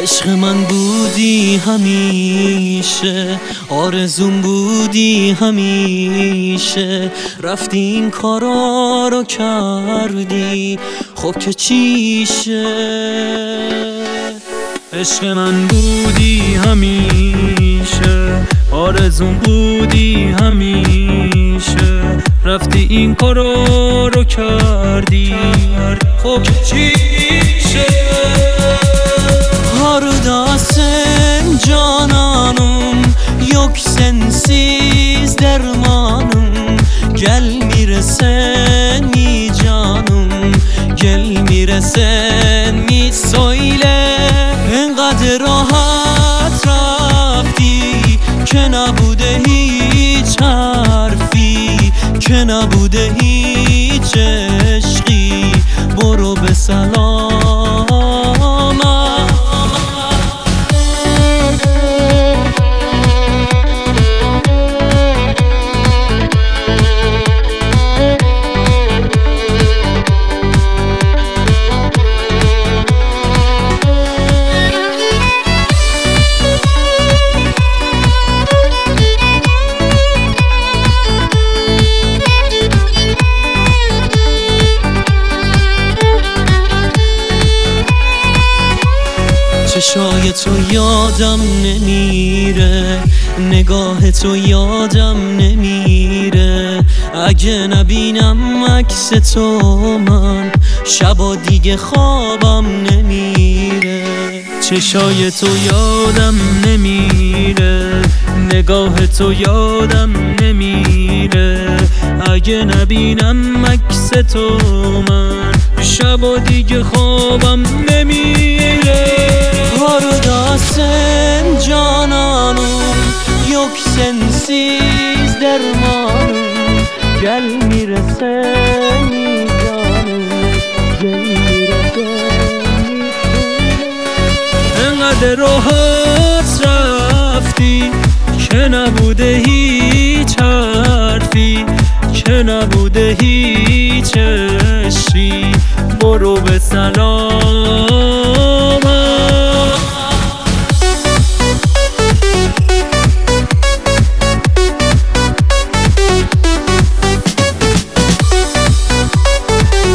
عشق من بودی همیشه، آرزوم بودی همیشه، رفتی این کارا رو کردی، خب که چیشه. عشق من بودی همیشه، آرزوم بودی همیشه، رفتی این کارا رو کردی، خب که چیشه. Harudasen cananım, yok sensiz dermanım. Gelmiresen mi canım, gelmiresen mi söyle. Enqadar rahat rafti که نبوده هیچ حرفی، که نبوده هیچ عشقی. برو به سلام. چشای تو یادم نمیره، نگاه تو یادم نمیره. اگه نبینم عکس تو من شبا دیگه خوابم نمیره. چشای تو یادم نمیره، نگاه تو یادم نمیره. اگه نبینم عکس تو من شبا دیگه خوابم نمیره. Harudasen cananım, yok sensiz dermanım. Gelmiresen mi canım, gelmiresen mi? Enqadar rahat rafti که نبوده هیچ حرفی، که نبوده هیچ عشقی. برو به سلام.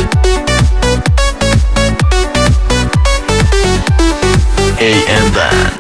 AM Band.